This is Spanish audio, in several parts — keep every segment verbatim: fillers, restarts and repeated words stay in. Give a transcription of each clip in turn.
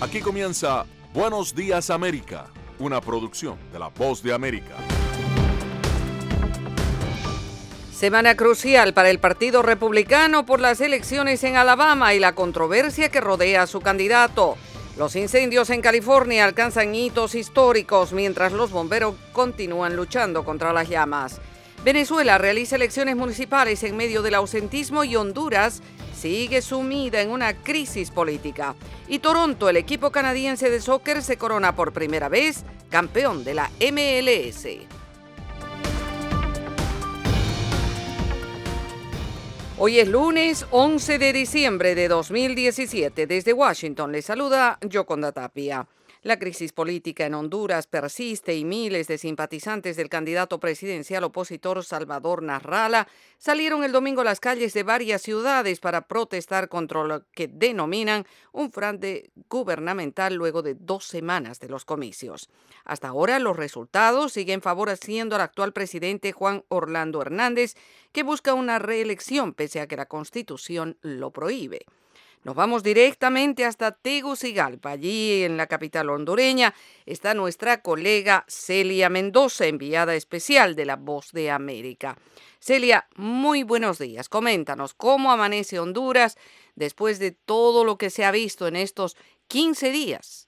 Aquí comienza Buenos Días América, una producción de La Voz de América. Semana crucial para el Partido Republicano por las elecciones en Alabama y la controversia que rodea a su candidato. Los incendios en California alcanzan hitos históricos mientras los bomberos continúan luchando contra las llamas. Venezuela realiza elecciones municipales en medio del ausentismo y Honduras sigue sumida en una crisis política. Y Toronto, el equipo canadiense de soccer, se corona por primera vez campeón de la M L S. Hoy es lunes once de diciembre de dos mil diecisiete. Desde Washington les saluda Yoconda Tapia. La crisis política en Honduras persiste y miles de simpatizantes del candidato presidencial opositor Salvador Nasralla salieron el domingo a las calles de varias ciudades para protestar contra lo que denominan un fraude gubernamental luego de dos semanas de los comicios. Hasta ahora los resultados siguen favoreciendo al actual presidente Juan Orlando Hernández, que busca una reelección pese a que la Constitución lo prohíbe. Nos vamos directamente hasta Tegucigalpa. Allí en la capital hondureña está nuestra colega Celia Mendoza, enviada especial de La Voz de América. Celia, muy buenos días. Coméntanos cómo amanece Honduras después de todo lo que se ha visto en estos quince días.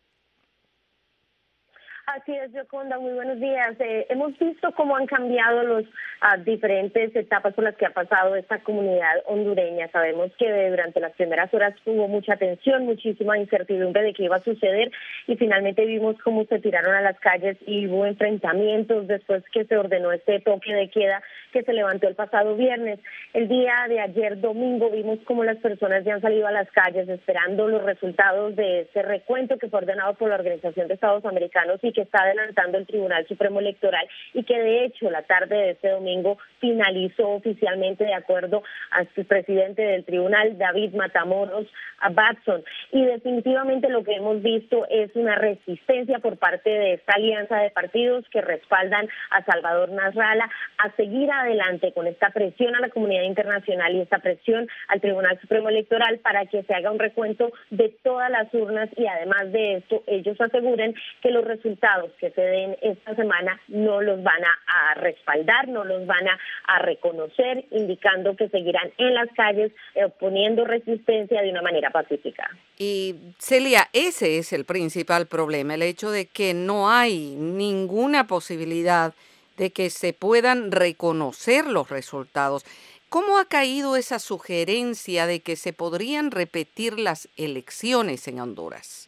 Así es, Yoconda, muy buenos días. Eh, hemos visto cómo han cambiado las uh, diferentes etapas por las que ha pasado esta comunidad hondureña. Sabemos que durante las primeras horas hubo mucha tensión, muchísima incertidumbre de qué iba a suceder y finalmente vimos cómo se tiraron a las calles y hubo enfrentamientos después que se ordenó este toque de queda que se levantó el pasado viernes. El día de ayer, domingo, vimos cómo las personas ya han salido a las calles esperando los resultados de ese recuento que fue ordenado por la Organización de Estados Americanos y que está adelantando el Tribunal Supremo Electoral y que de hecho la tarde de este domingo finalizó oficialmente de acuerdo al presidente del tribunal, David Matamoros Batson. Y definitivamente lo que hemos visto es una resistencia por parte de esta alianza de partidos que respaldan a Salvador Nasralla a seguir adelante con esta presión a la comunidad internacional y esta presión al Tribunal Supremo Electoral para que se haga un recuento de todas las urnas y además de esto ellos aseguren que los resultados que se den esta semana no los van a, a respaldar, no los van a, a reconocer, indicando que seguirán en las calles eh, poniendo resistencia de una manera pacífica. Y Celia, ese es el principal problema, el hecho de que no hay ninguna posibilidad de que se puedan reconocer los resultados. ¿Cómo ha caído esa sugerencia de que se podrían repetir las elecciones en Honduras?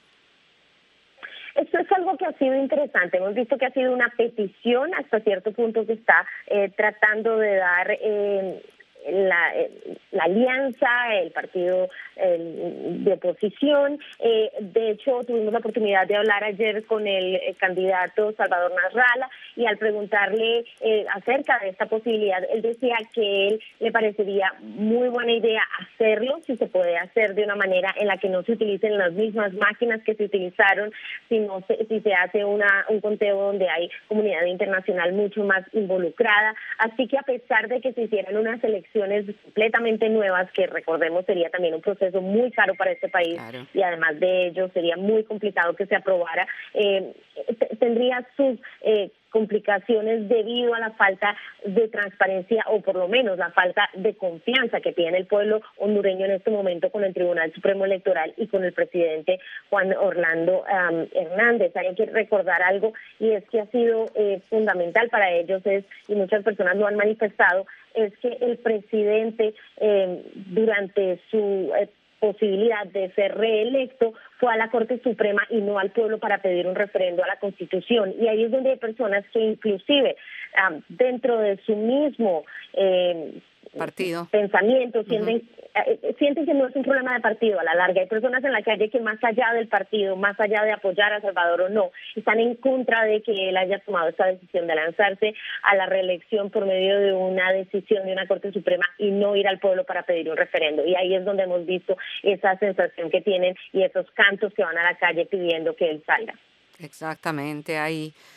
Esto es algo que ha sido interesante. Hemos visto que ha sido una petición hasta cierto punto que está eh, tratando de dar eh, la, eh, la alianza, el partido eh, de oposición. Eh, de hecho, tuvimos la oportunidad de hablar ayer con el, el candidato Salvador Nasralla y al preguntarle eh, acerca de esta posibilidad, él decía que él le parecería muy buena idea hacerlo, si se puede hacer de una manera en la que no se utilicen las mismas máquinas que se utilizaron, sino se, si se hace una, un conteo donde hay comunidad internacional mucho más involucrada. Así que a pesar de que se hicieran unas elecciones completamente nuevas, que recordemos sería también un proceso muy caro para este país, claro, y además de ello sería muy complicado que se aprobara, eh, t- tendría sus eh, complicaciones debido a la falta de transparencia o por lo menos la falta de confianza que tiene el pueblo hondureño en este momento con el Tribunal Supremo Electoral y con el presidente Juan Orlando um, Hernández. Hay que recordar algo y es que ha sido eh, fundamental para ellos es, y muchas personas lo han manifestado, es que el presidente eh, durante su eh, posibilidad de ser reelecto fue a la Corte Suprema y no al pueblo para pedir un referendo a la Constitución. Y ahí es donde hay personas que inclusive um, dentro de su mismo eh, partido pensamiento sienten, uh-huh. eh, sienten que no es un problema de partido a la larga. Hay personas en la calle que más allá del partido, más allá de apoyar a Salvador o no, están en contra de que él haya tomado esta decisión de lanzarse a la reelección por medio de una decisión de una Corte Suprema y no ir al pueblo para pedir un referendo. Y ahí es donde hemos visto esa sensación que tienen y esos cantos que van a la calle pidiendo que él salga. Exactamente, hay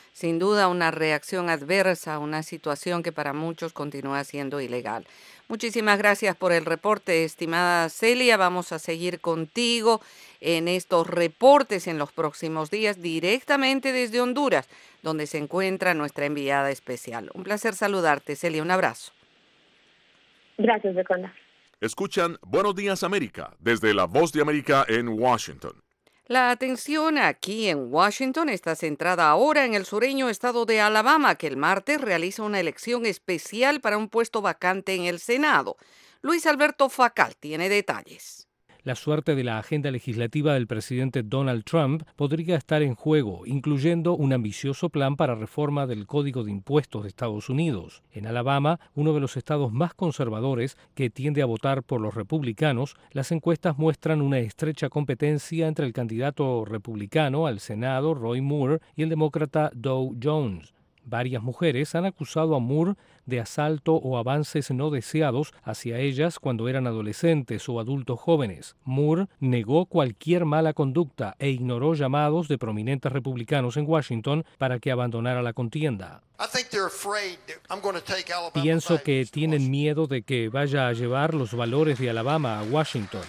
sin duda una reacción adversa a una situación que para muchos continúa siendo ilegal. Muchísimas gracias por el reporte, estimada Celia. Vamos a seguir contigo en estos reportes en los próximos días directamente desde Honduras, donde se encuentra nuestra enviada especial. Un placer saludarte, Celia. Un abrazo. Gracias, Yoconda. Escuchan Buenos Días América desde La Voz de América en Washington. La atención aquí en Washington está centrada ahora en el sureño estado de Alabama, que el martes realiza una elección especial para un puesto vacante en el Senado. Luis Alberto Facal tiene detalles. La suerte de la agenda legislativa del presidente Donald Trump podría estar en juego, incluyendo un ambicioso plan para reforma del Código de Impuestos de Estados Unidos. En Alabama, uno de los estados más conservadores que tiende a votar por los republicanos, las encuestas muestran una estrecha competencia entre el candidato republicano al Senado, Roy Moore, y el demócrata Dow Jones. Varias mujeres han acusado a Moore de asalto o avances no deseados hacia ellas cuando eran adolescentes o adultos jóvenes. Moore negó cualquier mala conducta e ignoró llamados de prominentes republicanos en Washington para que abandonara la contienda. Pienso que tienen miedo de que vaya a llevar los valores de Alabama a Washington.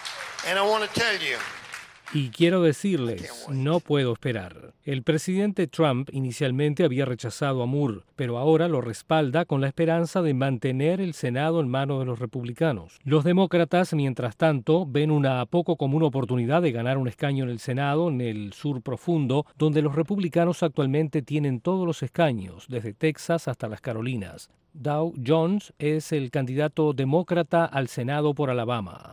Y quiero decirles, no puedo esperar. El presidente Trump inicialmente había rechazado a Moore, pero ahora lo respalda con la esperanza de mantener el Senado en manos de los republicanos. Los demócratas, mientras tanto, ven una poco común oportunidad de ganar un escaño en el Senado, en el sur profundo, donde los republicanos actualmente tienen todos los escaños, desde Texas hasta las Carolinas. Dow Jones es el candidato demócrata al Senado por Alabama.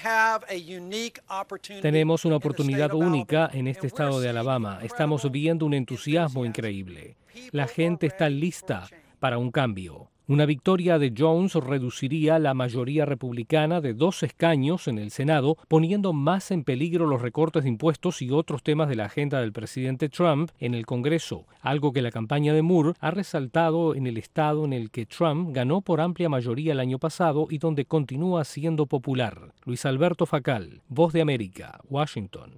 Tenemos una oportunidad única en este estado de Alabama. Estamos viendo un entusiasmo increíble. La gente está lista para un cambio. Una victoria de Jones reduciría la mayoría republicana de dos escaños en el Senado, poniendo más en peligro los recortes de impuestos y otros temas de la agenda del presidente Trump en el Congreso, algo que la campaña de Moore ha resaltado en el estado en el que Trump ganó por amplia mayoría el año pasado y donde continúa siendo popular. Luis Alberto Facal, Voz de América, Washington.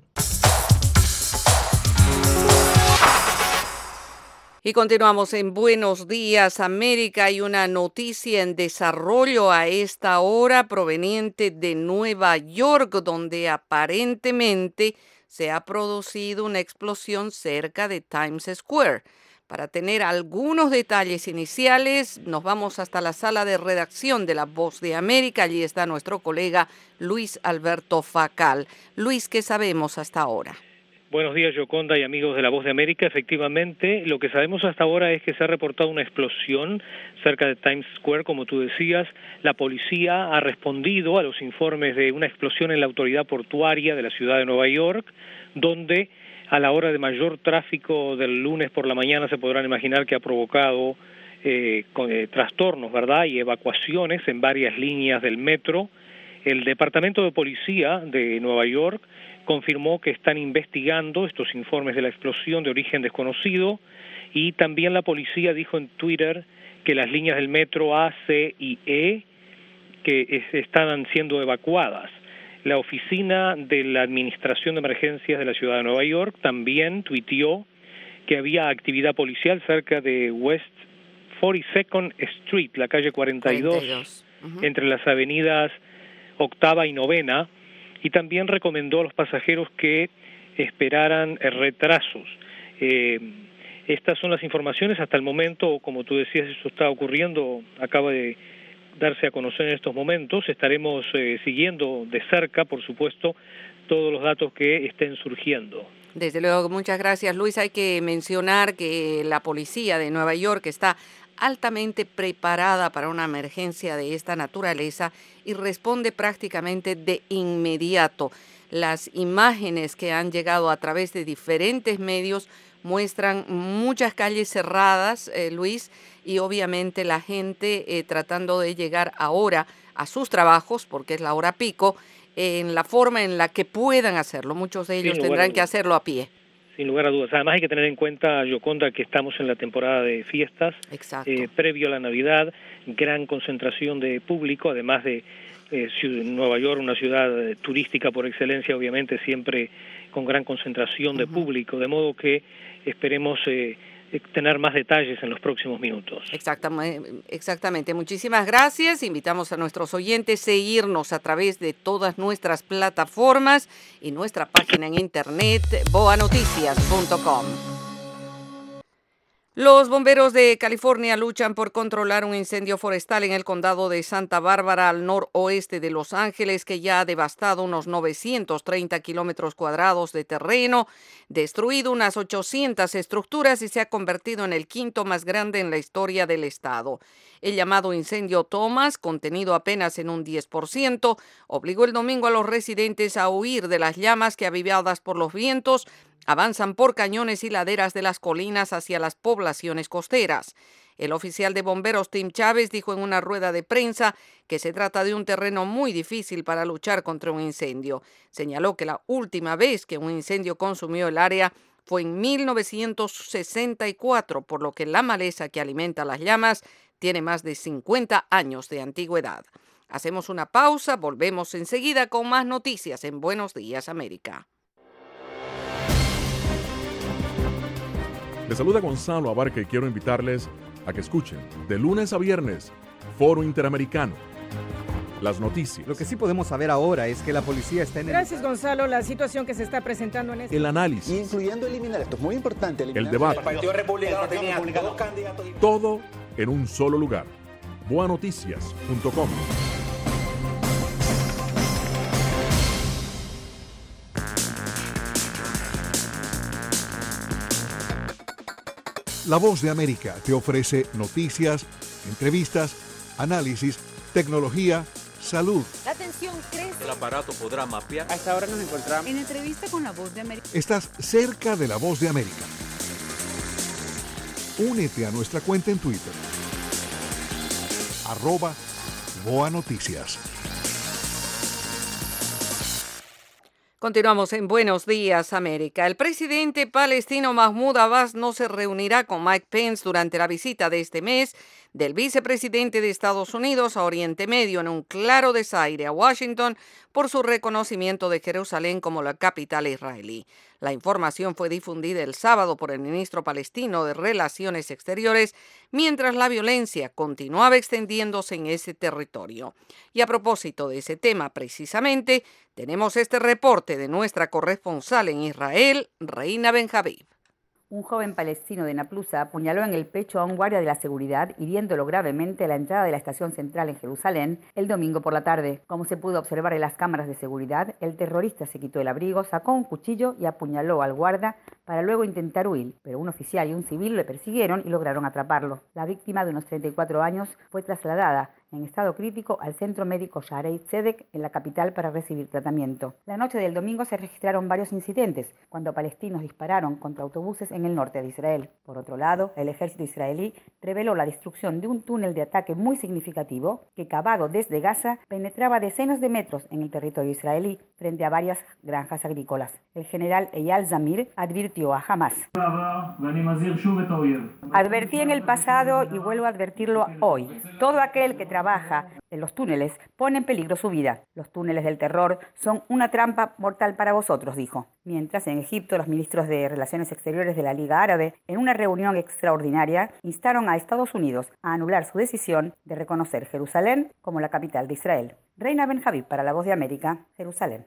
Y continuamos en Buenos Días América. Hay una noticia en desarrollo a esta hora proveniente de Nueva York, donde aparentemente se ha producido una explosión cerca de Times Square. Para tener algunos detalles iniciales, nos vamos hasta la sala de redacción de La Voz de América. Allí está nuestro colega Luis Alberto Facal. Luis, ¿qué sabemos hasta ahora? Buenos días, Yoconda y amigos de La Voz de América. Efectivamente, lo que sabemos hasta ahora es que se ha reportado una explosión cerca de Times Square, como tú decías. La policía ha respondido a los informes de una explosión en la autoridad portuaria de la ciudad de Nueva York, donde a la hora de mayor tráfico del lunes por la mañana se podrán imaginar que ha provocado eh, con, eh, trastornos, ¿verdad?, y evacuaciones en varias líneas del metro. El Departamento de Policía de Nueva York confirmó que están investigando estos informes de la explosión de origen desconocido, y también la policía dijo en Twitter que las líneas del metro A, C y E que es, están siendo evacuadas. La oficina de la Administración de Emergencias de la ciudad de Nueva York también tuiteó que había actividad policial cerca de West cuarenta y second Street, la calle cuarenta y dos, cuarenta y dos. Uh-huh. Entre las avenidas Octava y Novena, y también recomendó a los pasajeros que esperaran retrasos. Eh, estas son las informaciones hasta el momento. Como tú decías, eso está ocurriendo, acaba de darse a conocer en estos momentos. Estaremos eh, siguiendo de cerca, por supuesto, todos los datos que estén surgiendo. Desde luego, muchas gracias, Luis. Hay que mencionar que la policía de Nueva York está altamente preparada para una emergencia de esta naturaleza y responde prácticamente de inmediato. Las imágenes que han llegado a través de diferentes medios muestran muchas calles cerradas, eh, Luis, y obviamente la gente eh, tratando de llegar ahora a sus trabajos, porque es la hora pico, eh, en la forma en la que puedan hacerlo. Muchos de ellos tendrán que hacerlo a pie. Sin lugar a dudas. Además hay que tener en cuenta, Yoconda, que estamos en la temporada de fiestas, eh, previo a la Navidad, gran concentración de público, además de eh, Nueva York, una ciudad turística por excelencia, obviamente siempre con gran concentración de uh-huh. público, de modo que esperemos eh, tener más detalles en los próximos minutos. Exactamente, exactamente. Muchísimas gracias. Invitamos a nuestros oyentes a seguirnos a través de todas nuestras plataformas y nuestra página en internet boa noticias punto com. Los bomberos de California luchan por controlar un incendio forestal en el condado de Santa Bárbara, al noroeste de Los Ángeles, que ya ha devastado unos novecientos treinta kilómetros cuadrados de terreno, destruido unas ochocientas estructuras y se ha convertido en el quinto más grande en la historia del estado. El llamado incendio Thomas, contenido apenas en un diez por ciento, obligó el domingo a los residentes a huir de las llamas que, avivadas por los vientos, avanzan por cañones y laderas de las colinas hacia las poblaciones costeras. El oficial de bomberos Tim Chávez dijo en una rueda de prensa que se trata de un terreno muy difícil para luchar contra un incendio. Señaló que la última vez que un incendio consumió el área fue en mil novecientos sesenta y cuatro, por lo que la maleza que alimenta las llamas tiene más de cincuenta años de antigüedad. Hacemos una pausa, volvemos enseguida con más noticias en Buenos Días América. Les saluda Gonzalo Abarca y quiero invitarles a que escuchen de lunes a viernes Foro Interamericano. Las noticias. Lo que sí podemos saber ahora es que la policía está en el... Gracias, Gonzalo. La situación que se está presentando en este... El análisis. Incluyendo eliminar, esto es muy importante. El debate. El Partido Republicano tenía dos candidatos. Todo en un solo lugar. boa noticias punto com. La Voz de América te ofrece noticias, entrevistas, análisis, tecnología, salud. La tensión crece. El aparato podrá mapear. A esta hora nos encontramos en entrevista con La Voz de América. Estás cerca de La Voz de América. Únete a nuestra cuenta en Twitter. Arroba Boa Noticias. Continuamos en Buenos Días, América. El presidente palestino Mahmoud Abbas no se reunirá con Mike Pence durante la visita de este mes del vicepresidente de Estados Unidos a Oriente Medio, en un claro desaire a Washington por su reconocimiento de Jerusalén como la capital israelí. La información fue difundida el sábado por el ministro palestino de Relaciones Exteriores, mientras la violencia continuaba extendiéndose en ese territorio. Y a propósito de ese tema precisamente, tenemos este reporte de nuestra corresponsal en Israel, Reina Benjavid. Un joven palestino de Naplusa apuñaló en el pecho a un guardia de la seguridad, hiriéndolo gravemente a la entrada de la estación central en Jerusalén el domingo por la tarde. Como se pudo observar en las cámaras de seguridad, el terrorista se quitó el abrigo, sacó un cuchillo y apuñaló al guarda para luego intentar huir, pero un oficial y un civil le persiguieron y lograron atraparlo. La víctima, de unos treinta y cuatro años, fue trasladada en estado crítico al centro médico Shaarei Tzedek en la capital para recibir tratamiento. La noche del domingo se registraron varios incidentes cuando palestinos dispararon contra autobuses en el norte de Israel. Por otro lado, el ejército israelí reveló la destrucción de un túnel de ataque muy significativo que, cavado desde Gaza, penetraba decenas de metros en el territorio israelí frente a varias granjas agrícolas. El general Eyal Zamir advirtió a Hamas: advertí en el pasado y vuelvo a advertirlo hoy. Todo aquel que trabaja trabaja en los túneles pone en peligro su vida. Los túneles del terror son una trampa mortal para vosotros, dijo. Mientras, en Egipto, los ministros de Relaciones Exteriores de la Liga Árabe, en una reunión extraordinaria, instaron a Estados Unidos a anular su decisión de reconocer Jerusalén como la capital de Israel. Reina Benjavid para La Voz de América, Jerusalén.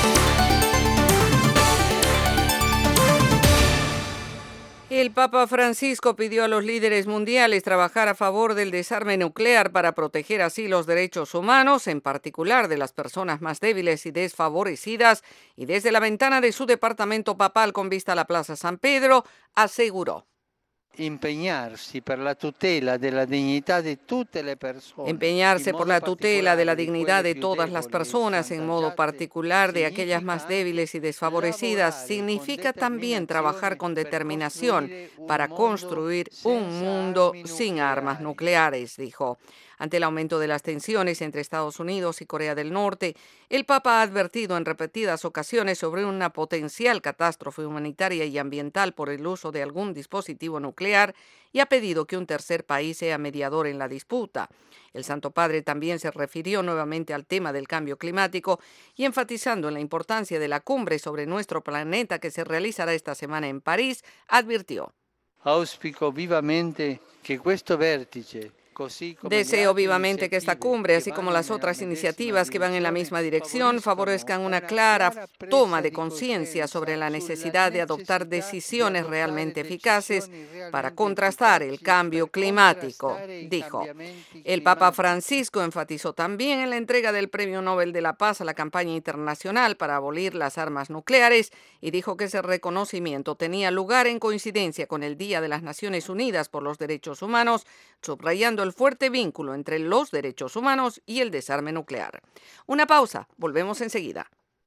El Papa Francisco pidió a los líderes mundiales trabajar a favor del desarme nuclear para proteger así los derechos humanos, en particular de las personas más débiles y desfavorecidas, y desde la ventana de su departamento papal con vista a la Plaza San Pedro, aseguró: Empeñarse por la tutela de la dignidad de todas las personas. Empeñarse por la tutela de la dignidad de todas las personas, en modo particular de aquellas más débiles y desfavorecidas, significa también trabajar con determinación para construir un mundo sin armas nucleares, dijo. Ante el aumento de las tensiones entre Estados Unidos y Corea del Norte, el Papa ha advertido en repetidas ocasiones sobre una potencial catástrofe humanitaria y ambiental por el uso de algún dispositivo nuclear y ha pedido que un tercer país sea mediador en la disputa. El Santo Padre también se refirió nuevamente al tema del cambio climático y, enfatizando en la importancia de la cumbre sobre nuestro planeta que se realizará esta semana en París, advirtió: Auspico vivamente que questo vertice. Deseo vivamente que esta cumbre, así como las otras iniciativas que van en la misma dirección, favorezcan una clara toma de conciencia sobre la necesidad de adoptar decisiones realmente eficaces para contrastar el cambio climático, dijo. El Papa Francisco enfatizó también en la entrega del Premio Nobel de la Paz a la campaña internacional para abolir las armas nucleares y dijo que ese reconocimiento tenía lugar en coincidencia con el Día de las Naciones Unidas por los Derechos Humanos, subrayando el fuerte vínculo entre los derechos humanos y el desarme nuclear. Una pausa, volvemos enseguida.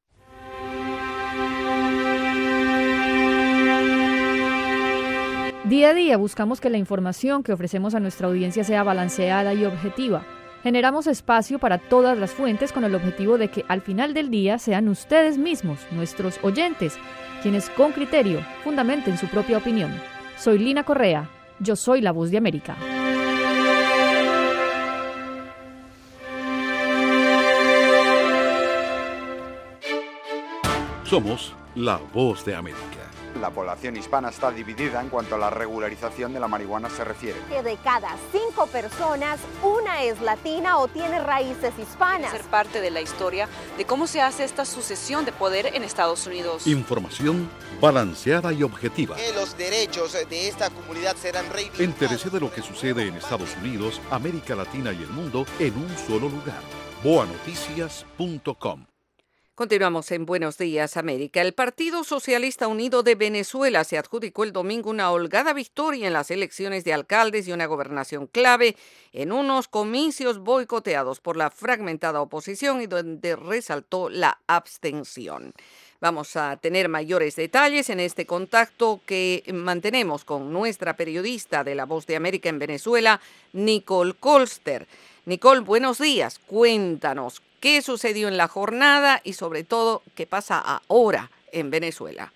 Día a día buscamos que la información que ofrecemos a nuestra audiencia sea balanceada y objetiva. Generamos espacio para todas las fuentes con el objetivo de que al final del día sean ustedes mismos, nuestros oyentes, quienes con criterio fundamenten su propia opinión. Soy Lina Correa, yo soy La Voz de América. Somos La Voz de América. La población hispana está dividida en cuanto a la regularización de la marihuana se refiere. Que de cada cinco personas, una es latina o tiene raíces hispanas. Ser parte de la historia de cómo se hace esta sucesión de poder en Estados Unidos. Información balanceada y objetiva. Que los derechos de esta comunidad serán reivindicados. Entérese de lo que sucede en Estados Unidos, América Latina y el mundo en un solo lugar. boa noticias punto com. Continuamos en Buenos Días, América. El Partido Socialista Unido de Venezuela se adjudicó el domingo una holgada victoria en las elecciones de alcaldes y una gobernación clave en unos comicios boicoteados por la fragmentada oposición y donde resaltó la abstención. Vamos a tener mayores detalles en este contacto que mantenemos con nuestra periodista de La Voz de América en Venezuela, Nicole Colster. Nicole, buenos días. Cuéntanos qué sucedió en la jornada y sobre todo qué pasa ahora en Venezuela.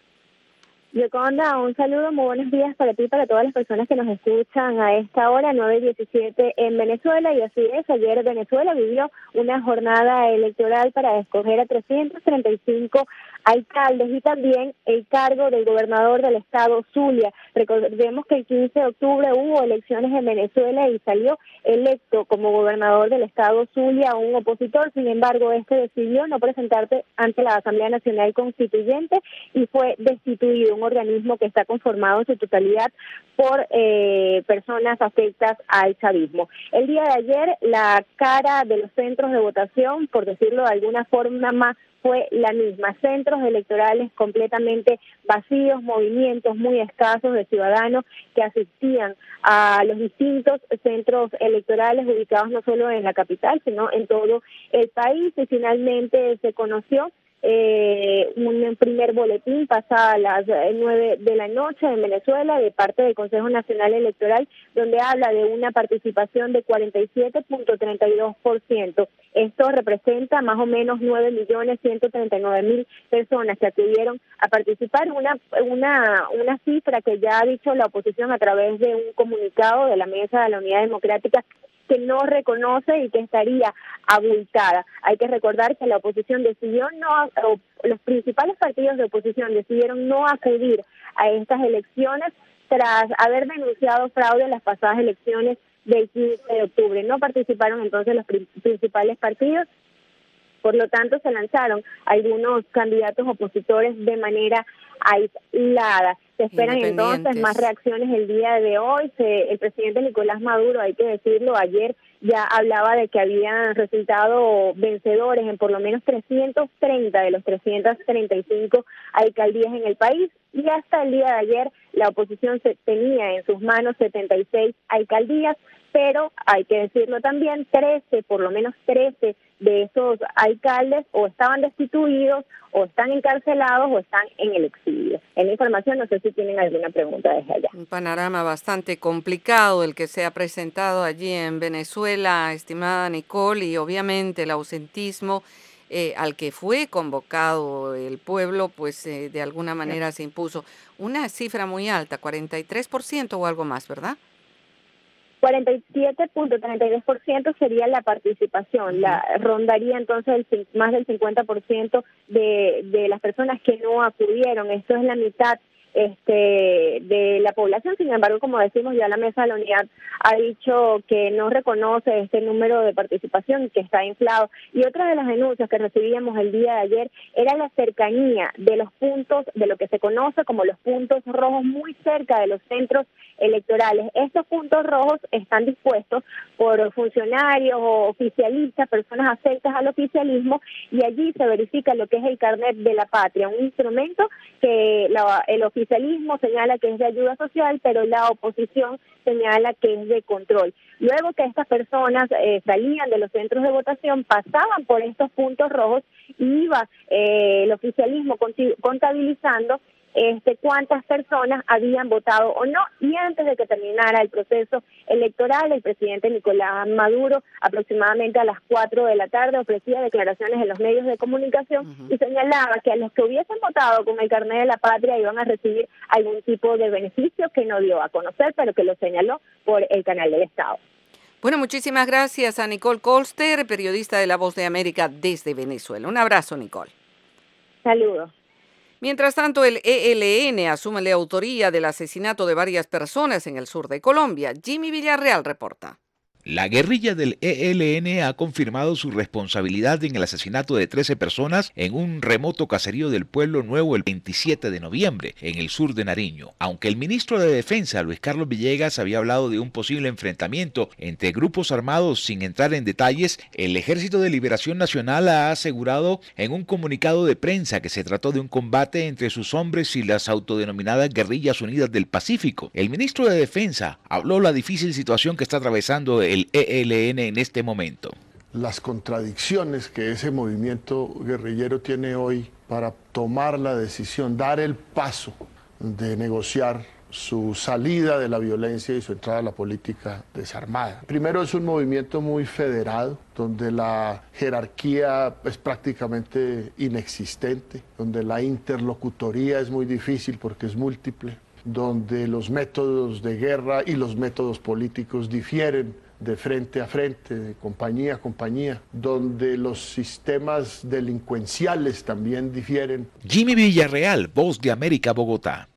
Yoconda, un saludo, muy buenos días para ti y para todas las personas que nos escuchan a esta hora, nueve diecisiete en Venezuela, y así es, ayer Venezuela vivió una jornada electoral para escoger a trescientos treinta y cinco alcaldes y también el cargo del gobernador del estado Zulia. Recordemos que el quince de octubre hubo elecciones en Venezuela y salió electo como gobernador del estado Zulia un opositor, sin embargo este decidió no presentarse ante la Asamblea Nacional Constituyente y fue destituido, un organismo que está conformado en su totalidad por eh, personas afectas al chavismo. El día de ayer la cara de los centros de votación, por decirlo de alguna forma más, fue la misma, centros electorales completamente vacíos, movimientos muy escasos de ciudadanos que asistían a los distintos centros electorales ubicados no solo en la capital, sino en todo el país, y finalmente se conoció Eh, un primer boletín pasada a las nueve de la noche en Venezuela de parte del Consejo Nacional Electoral, donde habla de una participación de cuarenta y siete punto treinta y dos por ciento. Esto representa más o menos nueve millones ciento treinta y nueve mil personas que acudieron a participar, una una una cifra que ya ha dicho la oposición a través de un comunicado de la Mesa de la Unidad Democrática, que no reconoce y que estaría abultada. Hay que recordar que la oposición decidió no, o los principales partidos de oposición decidieron no acudir a estas elecciones tras haber denunciado fraude en las pasadas elecciones del quince de octubre. No participaron entonces los principales partidos, por lo tanto se lanzaron algunos candidatos opositores de manera aislada. Se esperan entonces más reacciones el día de hoy. Se, el presidente Nicolás Maduro, hay que decirlo, ayer ya hablaba de que habían resultado vencedores en por lo menos trescientos treinta de los trescientos treinta y cinco alcaldías en el país, y hasta el día de ayer la oposición se tenía en sus manos setenta y seis alcaldías, pero hay que decirlo también, trece, por lo menos trece de esos alcaldes o estaban destituidos, o están encarcelados, o están en el exilio. En la información, no sé si tienen alguna pregunta desde allá. Un panorama bastante complicado el que se ha presentado allí en Venezuela, estimada Nicole, y obviamente el ausentismo eh, al que fue convocado el pueblo, pues eh, de alguna manera se impuso. Una cifra muy alta, cuarenta y tres por ciento o algo más, ¿verdad? cuarenta y siete punto treinta y dos por ciento sería la participación, la rondaría entonces el, más del cincuenta por ciento de, de las personas que no acudieron. Esto es la mitad este, de la población. Sin embargo, como decimos, ya la Mesa de la Unidad ha dicho que no reconoce este número de participación y que está inflado. Y otra de las denuncias que recibíamos el día de ayer era la cercanía de los puntos, de lo que se conoce como los puntos rojos, muy cerca de los centros electorales. Estos puntos rojos están dispuestos por funcionarios o oficialistas, personas afectas al oficialismo, y allí se verifica lo que es el carnet de la patria, un instrumento que la, el oficialismo señala que es de ayuda social, pero la oposición señala que es de control. Luego que estas personas eh, salían de los centros de votación, pasaban por estos puntos rojos y iba eh, el oficialismo contabilizando este, cuántas personas habían votado o no, y antes de que terminara el proceso electoral, el presidente Nicolás Maduro, aproximadamente a las cuatro de la tarde, ofrecía declaraciones en los medios de comunicación uh-huh. y señalaba que a los que hubiesen votado con el carnet de la patria iban a recibir algún tipo de beneficio que no dio a conocer, pero que lo señaló por el canal del Estado. Bueno, muchísimas gracias a Nicole Colster, periodista de La Voz de América desde Venezuela. Un abrazo, Nicole. Saludos. Mientras tanto, el E L N asume la autoría del asesinato de varias personas en el sur de Colombia. Jimmy Villarreal reporta. La guerrilla del E L N ha confirmado su responsabilidad en el asesinato de trece personas en un remoto caserío del Pueblo Nuevo el veintisiete de noviembre, en el sur de Nariño. Aunque el ministro de Defensa, Luis Carlos Villegas, había hablado de un posible enfrentamiento entre grupos armados sin entrar en detalles, el Ejército de Liberación Nacional ha asegurado en un comunicado de prensa que se trató de un combate entre sus hombres y las autodenominadas Guerrillas Unidas del Pacífico. El ministro de Defensa habló de la difícil situación que está atravesando el el E L N en este momento. Las contradicciones que ese movimiento guerrillero tiene hoy para tomar la decisión, dar el paso de negociar su salida de la violencia y su entrada a la política desarmada. Primero, es un movimiento muy federado, donde la jerarquía es prácticamente inexistente, donde la interlocutoría es muy difícil porque es múltiple, donde los métodos de guerra y los métodos políticos difieren de frente a frente, de compañía a compañía, donde los sistemas delincuenciales también difieren. Jimmy Villarreal, Voz de América, Bogotá.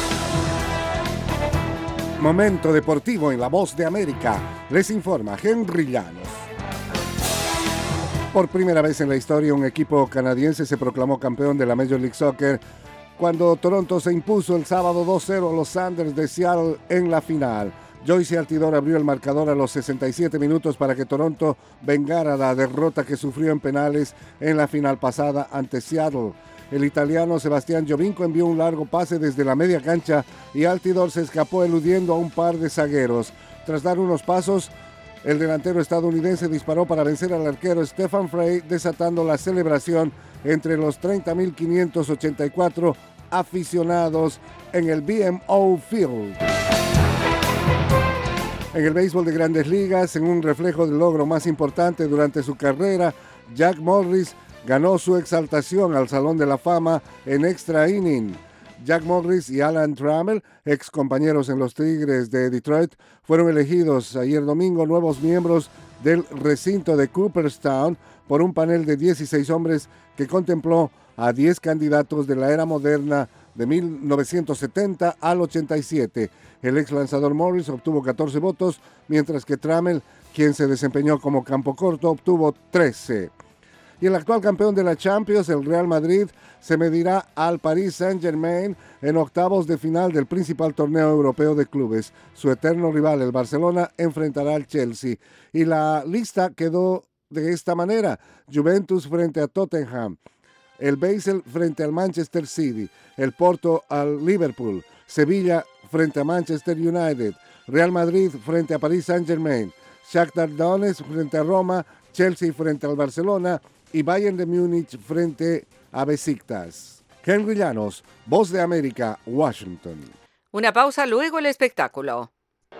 Momento deportivo en La Voz de América. Les informa Henry Llanos. Por primera vez en la historia, un equipo canadiense se proclamó campeón de la Major League Soccer cuando Toronto se impuso el sábado dos cero a los Sounders de Seattle en la final. Joyce Altidore abrió el marcador a los sesenta y siete minutos para que Toronto vengara la derrota que sufrió en penales en la final pasada ante Seattle. El italiano Sebastián Giovinco envió un largo pase desde la media cancha y Altidore se escapó eludiendo a un par de zagueros. Tras dar unos pasos, el delantero estadounidense disparó para vencer al arquero Stephen Frey, desatando la celebración entre los treinta mil quinientos ochenta y cuatro aficionados en el B M O Field. En el béisbol de Grandes Ligas, en un reflejo del logro más importante durante su carrera, Jack Morris ganó su exaltación al Salón de la Fama en extra inning. Jack Morris y Alan Trammell, ex compañeros en los Tigres de Detroit, fueron elegidos ayer domingo nuevos miembros del recinto de Cooperstown por un panel de dieciséis hombres que contempló a diez candidatos de la era moderna de mil novecientos setenta al ochenta y siete. El ex lanzador Morris obtuvo catorce votos, mientras que Trammell, quien se desempeñó como campo corto, obtuvo trece. Y el actual campeón de la Champions, el Real Madrid, se medirá al Paris Saint-Germain en octavos de final del principal torneo europeo de clubes. Su eterno rival, el Barcelona, enfrentará al Chelsea. Y la lista quedó de esta manera: Juventus frente a Tottenham, el Basel frente al Manchester City, el Porto al Liverpool, Sevilla frente a Manchester United, Real Madrid frente a Paris Saint-Germain, Shakhtar Donetsk frente a Roma, Chelsea frente al Barcelona y Bayern de Múnich frente a Besiktas. Henry Llanos, Voz de América, Washington. Una pausa, luego el espectáculo.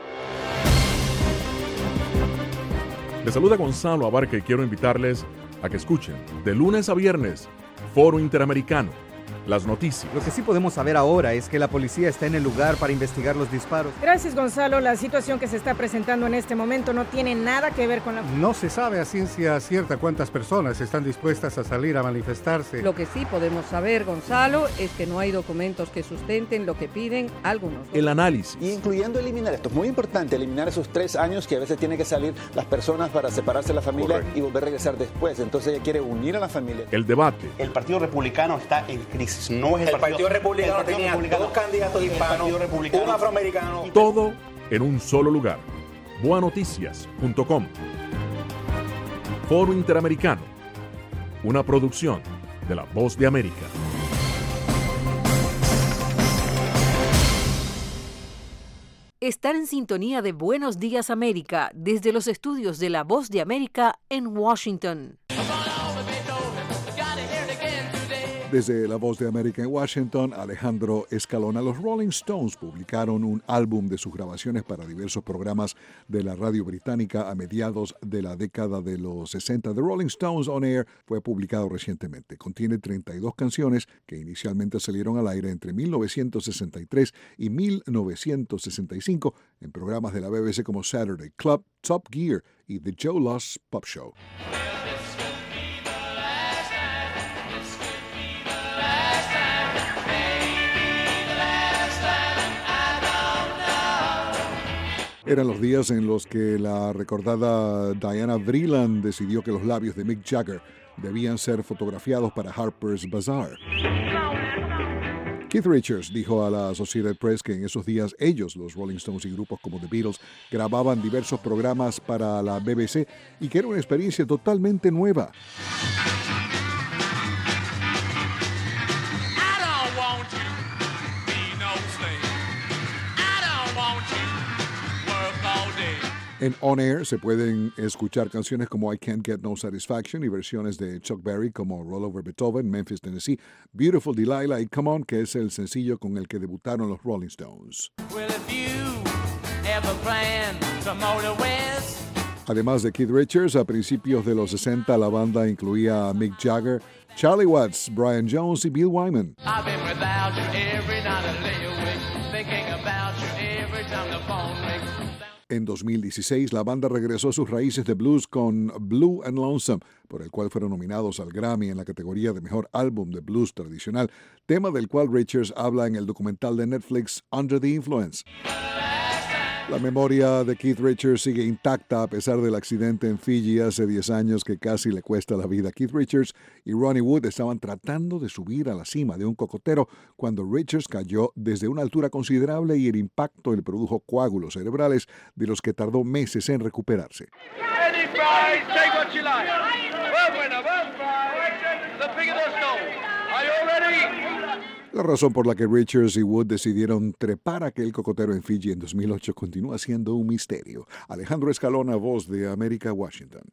Les saluda Gonzalo Abarca y quiero invitarles a que escuchen de lunes a viernes Foro Interamericano, las noticias. Lo que sí podemos saber ahora es que la policía está en el lugar para investigar los disparos. Gracias, Gonzalo. La situación que se está presentando en este momento no tiene nada que ver con la... No se sabe a ciencia cierta cuántas personas están dispuestas a salir a manifestarse. Lo que sí podemos saber, Gonzalo, es que no hay documentos que sustenten lo que piden algunos. El análisis. Y incluyendo eliminar, esto es muy importante, eliminar esos tres años que a veces tienen que salir las personas para separarse de la familia. Correcto. Y volver a regresar después. Entonces ella quiere unir a la familia. El debate. El Partido Republicano está en crisis. No es el, el Partido, Partido Republicano. El Partido tenía Republicano, dos candidatos hispanos, un afroamericano. Todo en un solo lugar. boa noticias punto com. Foro Interamericano. Una producción de La Voz de América. Están en sintonía de Buenos Días América desde los estudios de La Voz de América en Washington. Desde La Voz de América en Washington, Alejandro Escalona. Los Rolling Stones publicaron un álbum de sus grabaciones para diversos programas de la radio británica a mediados de la década de los sesenta. The Rolling Stones On Air fue publicado recientemente. Contiene treinta y dos canciones que inicialmente salieron al aire entre mil novecientos sesenta y tres y mil novecientos sesenta y cinco en programas de la B B C como Saturday Club, Top Gear y The Joe Loss Pop Show. Eran los días en los que la recordada Diana Vreeland decidió que los labios de Mick Jagger debían ser fotografiados para Harper's Bazaar. Keith Richards dijo a la Associated Press que en esos días ellos, los Rolling Stones y grupos como The Beatles, grababan diversos programas para la B B C y que era una experiencia totalmente nueva. En On Air se pueden escuchar canciones como I Can't Get No Satisfaction y versiones de Chuck Berry como Roll Over Beethoven, Memphis, Tennessee, Beautiful Delilah y Come On, que es el sencillo con el que debutaron los Rolling Stones. Además de Keith Richards, a principios de los sesenta la banda incluía a Mick Jagger, Charlie Watts, Brian Jones y Bill Wyman. En dos mil dieciséis, la banda regresó a sus raíces de blues con Blue and Lonesome, por el cual fueron nominados al Grammy en la categoría de Mejor Álbum de Blues Tradicional, tema del cual Richards habla en el documental de Netflix Under the Influence. La memoria de Keith Richards sigue intacta a pesar del accidente en Fiji hace diez años que casi le cuesta la vida. Keith Richards y Ronnie Wood estaban tratando de subir a la cima de un cocotero cuando Richards cayó desde una altura considerable y el impacto le produjo coágulos cerebrales de los que tardó meses en recuperarse. La razón por la que Richards y Wood decidieron trepar aquel cocotero en Fiji en dos mil ocho continúa siendo un misterio. Alejandro Escalona, Voz de América, Washington.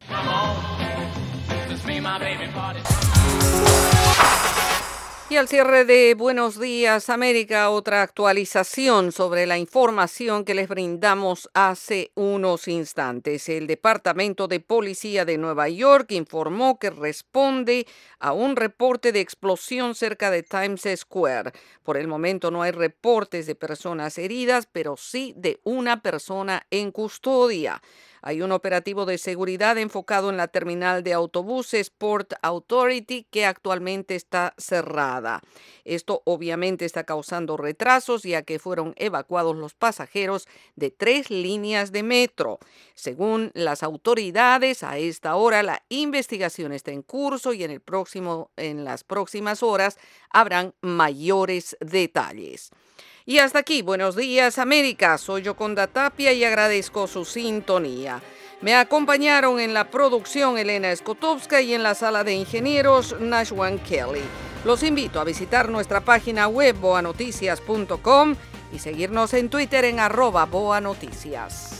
Y al cierre de Buenos Días América, otra actualización sobre la información que les brindamos hace unos instantes. El Departamento de Policía de Nueva York informó que responde a un reporte de explosión cerca de Times Square. Por el momento no hay reportes de personas heridas, pero sí de una persona en custodia. Hay un operativo de seguridad enfocado en la terminal de autobuses Port Authority que actualmente está cerrada. Esto obviamente está causando retrasos ya que fueron evacuados los pasajeros de tres líneas de metro. Según las autoridades, a esta hora la investigación está en curso y en, el próximo, en las próximas horas habrán mayores detalles. Y hasta aquí, Buenos Días América, soy Yoconda Tapia y agradezco su sintonía. Me acompañaron en la producción Elena Skotowska y en la sala de ingenieros Nashwan Kelly. Los invito a visitar nuestra página web boa noticias punto com y seguirnos en Twitter en arroba boanoticias.